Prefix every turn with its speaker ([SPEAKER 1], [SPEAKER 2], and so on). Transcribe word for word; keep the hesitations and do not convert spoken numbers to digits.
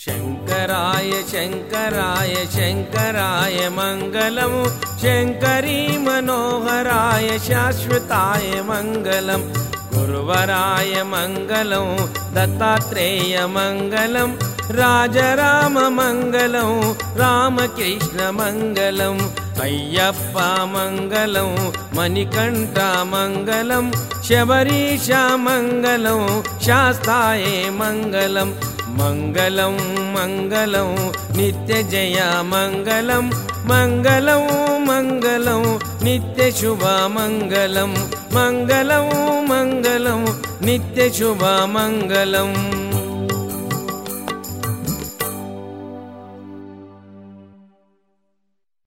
[SPEAKER 1] शङ्कराय शङ्कराय शङ्कराय मङ्गलम् शङ्करी मनोहराय शाश्वताय मङ्गलम् गुरुवराय मङ्गलम् दत्तात्रेय मङ्गलम् राजराम मङ्गलम् रामकृष्ण मङ्गलम् अय्यप्पा मङ्गलम् मणिकण्ठा मङ्गलम् शबरीशा मङ्गलम् शास्ताय मङ्गलम् मङ्गलं मङ्गलं नित्यजया मङ्गलं मङ्गलं मङ्गलं नित्यशुभा मङ्गलं मङ्गलं मङ्गलं नित्यशुभा मङ्गलम्।